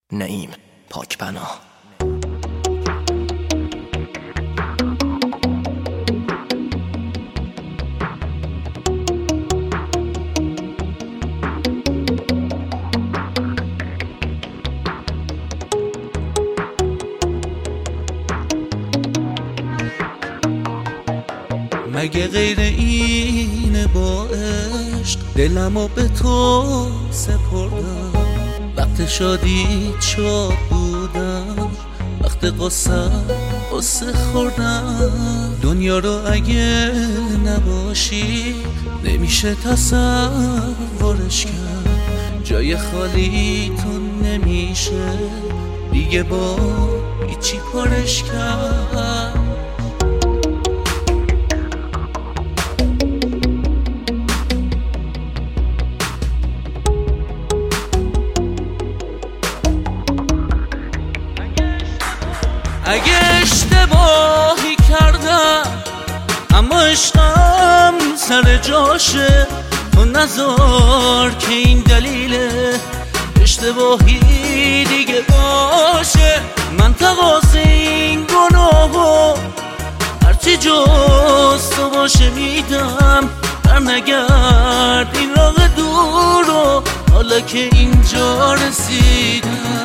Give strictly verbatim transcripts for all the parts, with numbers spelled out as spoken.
نعیم پاکبنا. مگه غیر اینه با عشق دلمو به تو سپردم؟ وقت شادیت شاد بودم، وقت قصه قصه خوردم. دنیا رو اگه نباشی نمیشه تصورش کرد. جای خالی تو نمیشه دیگه با هیچی پرش کرد. اگه اشتباهی کردم اما عشقم سر جاشه، تو نذار که این دلیل اشتباهی دیگه باشه. من تقاضی این گناهو هرچی جز تو باشه میدم. در نگرد این راه دور رو حالا که اینجا رسیدم.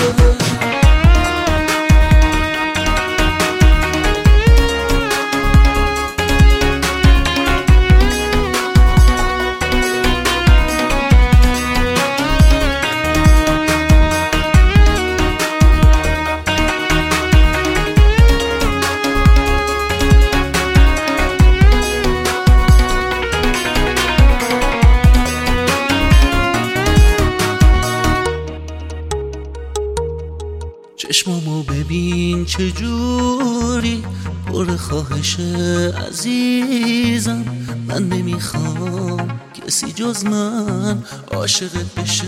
چشمامو ببین چجوری پر خواهشه عزیزم. من نمیخوام کسی جز من عاشقت بشه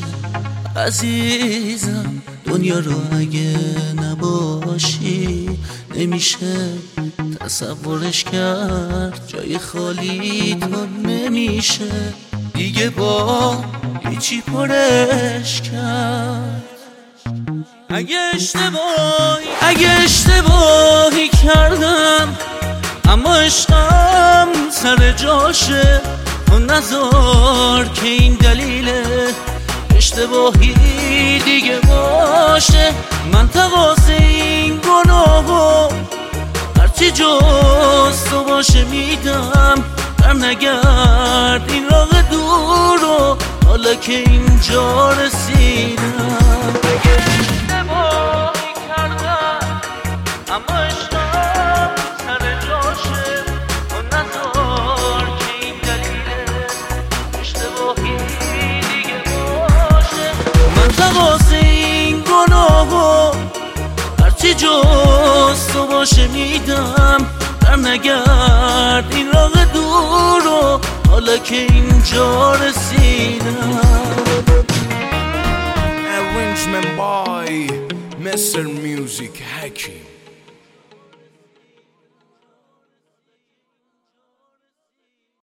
عزیزم. دنیا رو اگه نباشی نمیشه تصورش کرد. جای خالی تو نمیشه دیگه با هیچی پرش کرد. اگه اشتباهی اگه اشتباهی کردم اما عشقم سر جاشه، تو نذار که این دلیل اشتباهی دیگه باشه. من تقاضی این گناهو هرچی جز تو باشه میدم. در نگرد این راه دور رو حالا که اینجا رسیدم. اما عشقم سر جاشه، تو نذار که این دلیل اشتباهی دیگه باشه. من تقاضی این گناهو هرچی جز تو باشه میدم. در نگرد این راه دور رو حالا که اینجا رسیدم. Arrangement by Mister Music Hakim.